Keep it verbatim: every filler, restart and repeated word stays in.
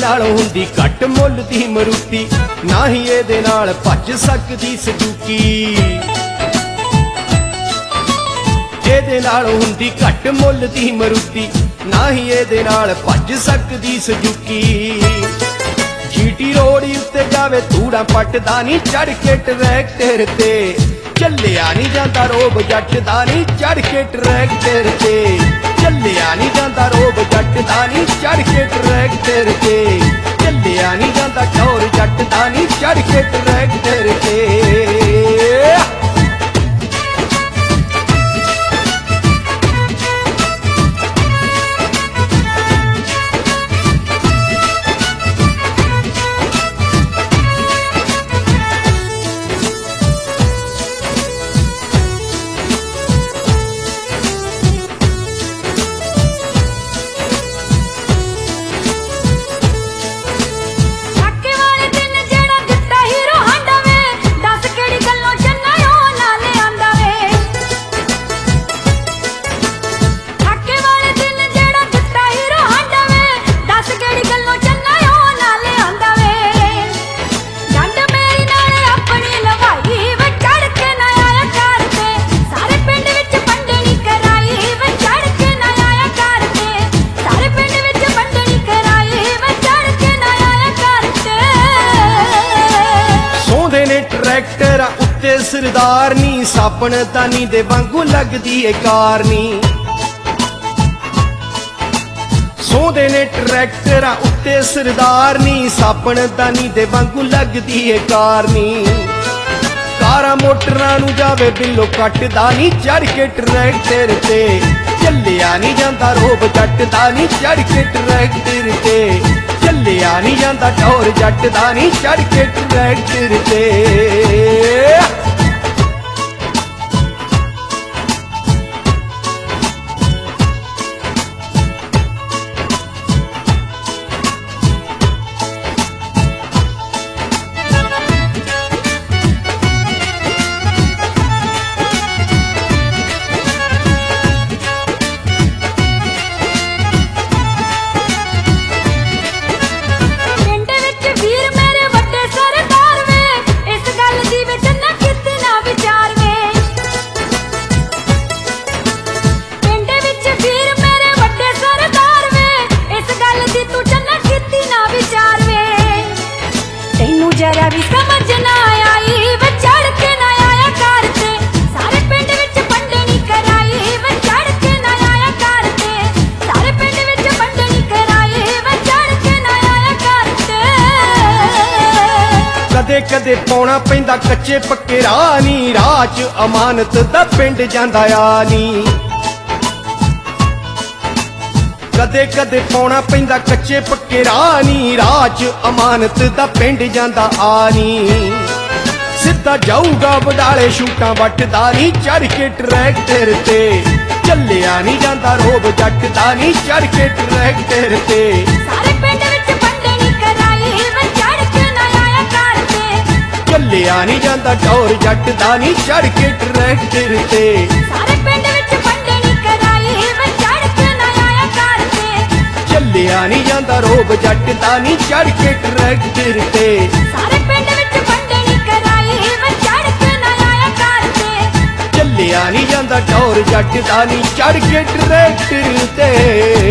नालों हुंदी घट मुल दी मरूती, ना ही इहदे नाल भज सकदी सजूकी। इहदे नालों हुंदी घट मुल दी मरूती, ना ही इहदे नाल भज सकदी सजूकी। जीटी रोड उत्ते जावे धूड़ा पटदा नी, चढ़ के ट्रैक्टर ते चलिया नी जांदा रोब जट दा नी, चढ़ के ट्रैक्टर ते चलिया नी जांदा रोब जट दा नी, चढ़ के ट्रैक्टर ते चलिया नी जांदा टौर जट दा नी, चढ़ के ट्रैक्टर ते। ट्रैक्टर उत्ते सरदार नी, साबण दानी दे वांगू लगदी ए कारनी। सोंदे ने ट्रैक्टर उत्ते सरदार नी, साबण दानी दे वांगू लगदी ए कारनी। कारा मोटरां नू जावे बिल्लो कटदा नी, चढ़ के ट्रैक्टर ते चलिया नी जांदा रोब जट दा नी, चढ़ के ट्रैक्टर ते चलिया नी जांदा टौर जट दा नी, चढ़ के ट्रैक्टर ते। जरा भी समझ ना आई वे चढ़ के ना आया करते, सारे पिंड विच बंडनी कराई वे चढ़ के ना आया करते, सारे पिंड विच बंडनी कराई वे चढ़ के ना आया करते। कदे कदे पौना पैंदा कच्चे पक्के राह नी, राह च अमानत दा पिंड जांदा आ नी। कदे कदे पौना पैंदा कच्चे पक्के राह नी, राह च अमानत दा पिंड जांदा आ नी। सिद्धा जाऊगा बडाले शूटां वटदा नी, चढ़ के ट्रैक्टर ते चलिया नी जांदा रोब जट दा नी, चढ़ के ट्रैक्टर ते। सारे पिंड विच बंडनी कराई वे चढ़ के ना आया करते, चलिया नी जांदा टौर जट दा नी, चढ़ के ट्रैक्टर ते। सारे पिंड विच बंडनी कराई वे चढ़ के ना आया करते, चलिया नी जांदा रोब जट दा नी, चढ़ के ट्रैक्टर ते। सारे पिंड विच बंडनी कराई वे चढ़ के ना आया करते, चलिया नी जांदा टौर जट दा नी, चढ़ के ट्रैक्टर ते।